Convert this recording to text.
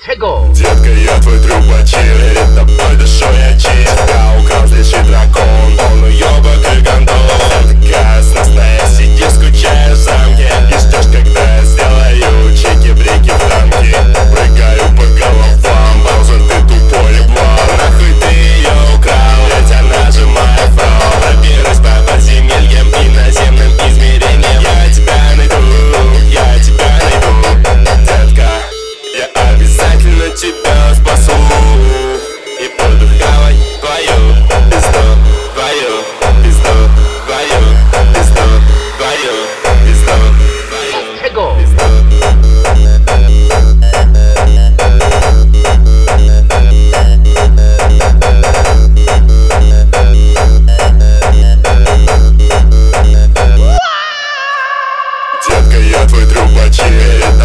Czego? Детка, я твой трубочир, перед тобой душу я чист. Я украл здесь дракон, он уёбок и гондон. Такая сносная, сидишь, скучаешь в замке и ждешь, когда я сделаю чики-брики в танке. Прыгаю по головам, Баузер, ты тупой еблан. Нахуй ты ее украл, ведь она же моя фрау. Проберусь по подземельям и наземным измерениям. Я тебя найду, я тебя найду, детка. Я обязательно тебя спасу и буду хавать твою пизду, твою пизду, твою пизду, твою пизду, твою Czego? пизду. Детка, я твой трубочир.